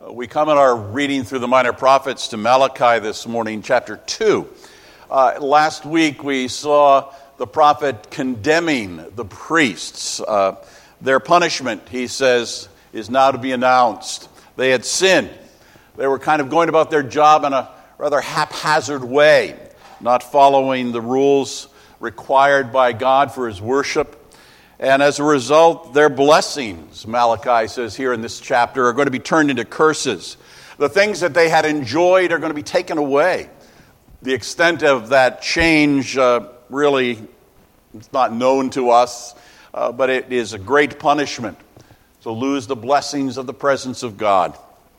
We come in our reading through the minor prophets to Malachi this morning, chapter 2. Last week we saw the prophet condemning the priests. Their punishment, he says, is now to be announced. They had sinned. They were kind of going about their job in a rather haphazard way, not following the rules required by God for his worship. And as a result, their blessings, Malachi says here in this chapter, are going to be turned into curses. The things that they had enjoyed are going to be taken away. The extent of that change really is not known to us, but it is a great punishment to lose the blessings of the presence of God.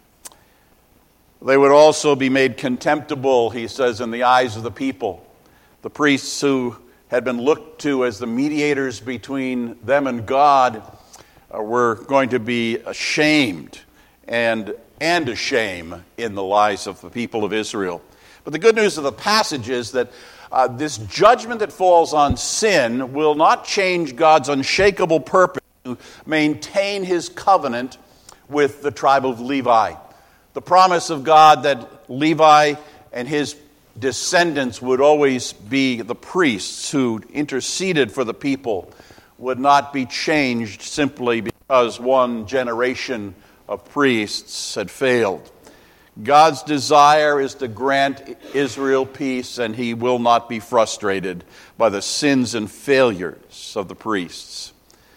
They would also be made contemptible, he says, in the eyes of the people. The priests who had been looked to as the mediators between them and God were going to be ashamed and a shame in the lives of the people of Israel. But the good news of the passage is that this judgment that falls on sin will not change God's unshakable purpose to maintain his covenant with the tribe of Levi. The promise of God that Levi and his descendants would always be the priests who interceded for the people would not be changed simply because one generation of priests had failed. God's desire is to grant Israel peace, and he will not be frustrated by the sins and failures of the priests.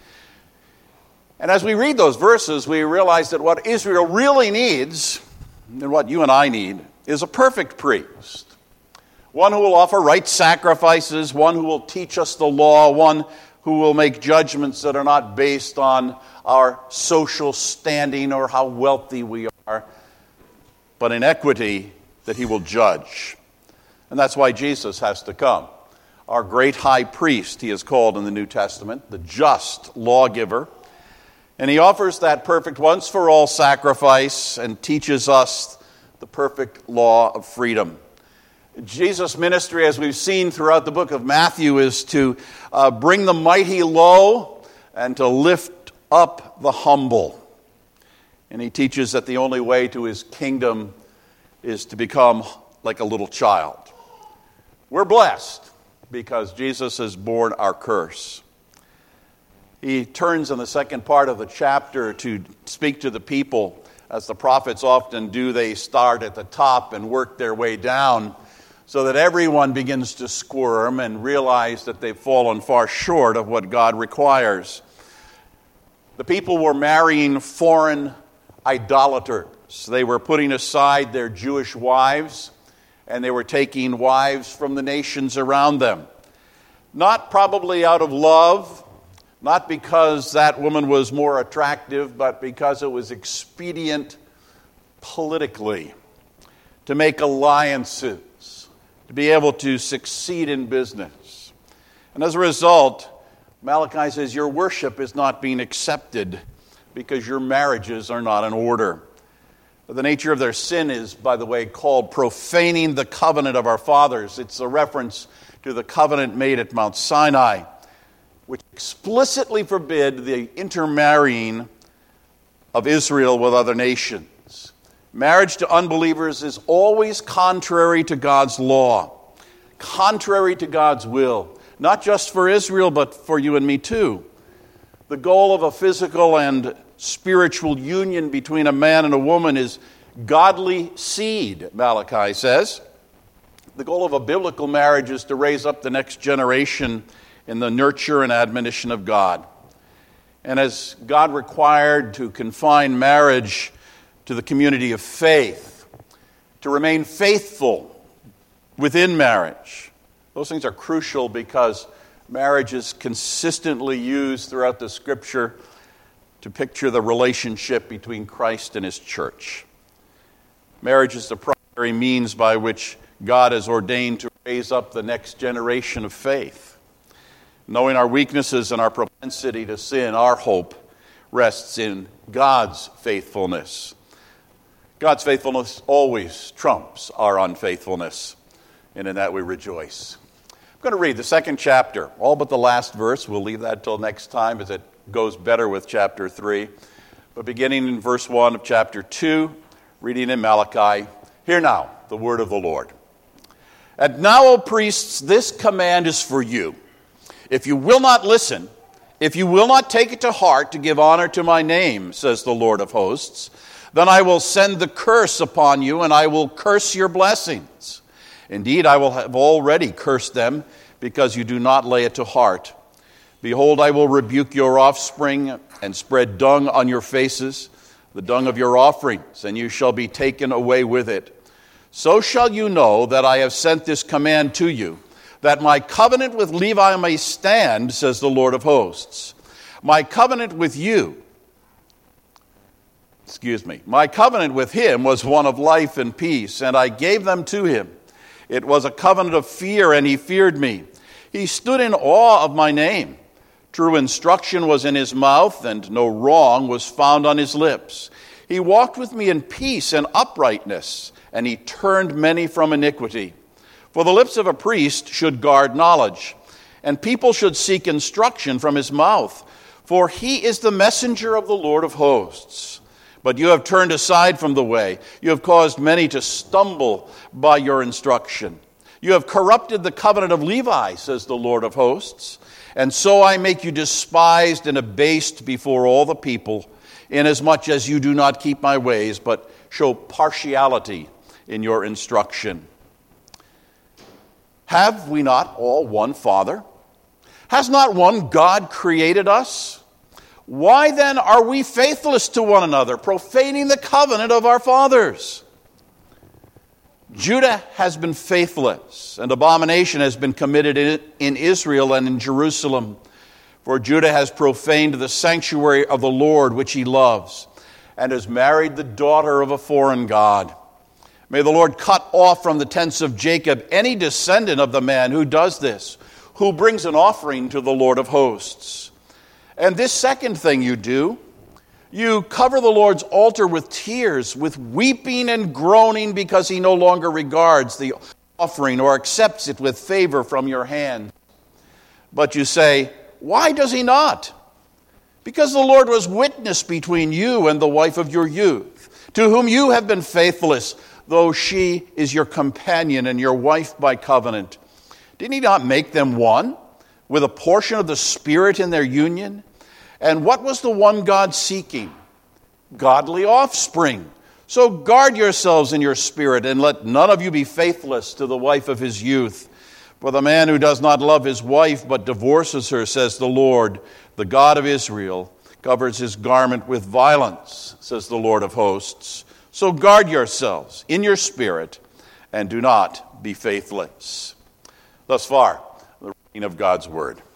And as we read those verses, we realize that what Israel really needs, and what you and I need, is a perfect priest. One who will offer right sacrifices, one who will teach us the law, one who will make judgments that are not based on our social standing or how wealthy we are, but in equity that he will judge. And that's why Jesus has to come. Our great high priest, he is called in the New Testament, the just lawgiver. And he offers that perfect once-for-all sacrifice and teaches us the perfect law of freedom. Jesus' ministry, as we've seen throughout the book of Matthew, is to bring the mighty low and to lift up the humble. And he teaches that the only way to his kingdom is to become like a little child. We're blessed because Jesus has borne our curse. He turns in the second part of the chapter to speak to the people. As the prophets often do, they start at the top and work their way down, so that everyone begins to squirm and realize that they've fallen far short of what God requires. The people were marrying foreign idolaters. They were putting aside their Jewish wives, and they were taking wives from the nations around them. Not probably out of love, not because that woman was more attractive, but because it was expedient politically to make alliances, to be able to succeed in business. And as a result, Malachi says your worship is not being accepted because your marriages are not in order. The nature of their sin is, by the way, called profaning the covenant of our fathers. It's a reference to the covenant made at Mount Sinai, which explicitly forbid the intermarrying of Israel with other nations. Marriage to unbelievers is always contrary to God's law, contrary to God's will, not just for Israel, but for you and me too. The goal of a physical and spiritual union between a man and a woman is godly seed, Malachi says. The goal of a biblical marriage is to raise up the next generation in the nurture and admonition of God. And as God required to confine marriage to the community of faith, to remain faithful within marriage, those things are crucial because marriage is consistently used throughout the Scripture to picture the relationship between Christ and his church. Marriage is the primary means by which God has ordained to raise up the next generation of faith. Knowing our weaknesses and our propensity to sin, our hope rests in God's faithfulness. God's faithfulness always trumps our unfaithfulness, and in that we rejoice. I'm going to read the second chapter, all but the last verse. We'll leave that till next time as it goes better with chapter 3. But beginning in verse 1 of chapter 2, reading in Malachi. Hear now the word of the Lord. And now, O priests, this command is for you. If you will not listen, if you will not take it to heart to give honor to my name, says the Lord of hosts, then I will send the curse upon you, and I will curse your blessings. Indeed, I will have already cursed them, because you do not lay it to heart. Behold, I will rebuke your offspring, and spread dung on your faces, the dung of your offerings, and you shall be taken away with it. So shall you know that I have sent this command to you, that my covenant with Levi may stand, says the Lord of hosts. My covenant with him was one of life and peace, and I gave them to him. It was a covenant of fear, and he feared me. He stood in awe of my name. True instruction was in his mouth, and no wrong was found on his lips. He walked with me in peace and uprightness, and he turned many from iniquity. For the lips of a priest should guard knowledge, and people should seek instruction from his mouth. For he is the messenger of the Lord of hosts. But you have turned aside from the way. You have caused many to stumble by your instruction. You have corrupted the covenant of Levi, says the Lord of hosts. And so I make you despised and abased before all the people, inasmuch as you do not keep my ways, but show partiality in your instruction. Have we not all one Father? Has not one God created us? Why then are we faithless to one another, profaning the covenant of our fathers? Judah has been faithless, and abomination has been committed in Israel and in Jerusalem. For Judah has profaned the sanctuary of the Lord, which he loves, and has married the daughter of a foreign god. May the Lord cut off from the tents of Jacob any descendant of the man who does this, who brings an offering to the Lord of hosts. And this second thing you do, you cover the Lord's altar with tears, with weeping and groaning, because he no longer regards the offering or accepts it with favor from your hand. But you say, why does he not? Because the Lord was witness between you and the wife of your youth, to whom you have been faithless, though she is your companion and your wife by covenant. Did he not make them one, with a portion of the Spirit in their union? And what was the one God seeking? Godly offspring. So guard yourselves in your spirit, and let none of you be faithless to the wife of his youth. For the man who does not love his wife, but divorces her, says the Lord, the God of Israel, covers his garment with violence, says the Lord of hosts. So guard yourselves in your spirit, and do not be faithless. Thus far, the reading of God's word.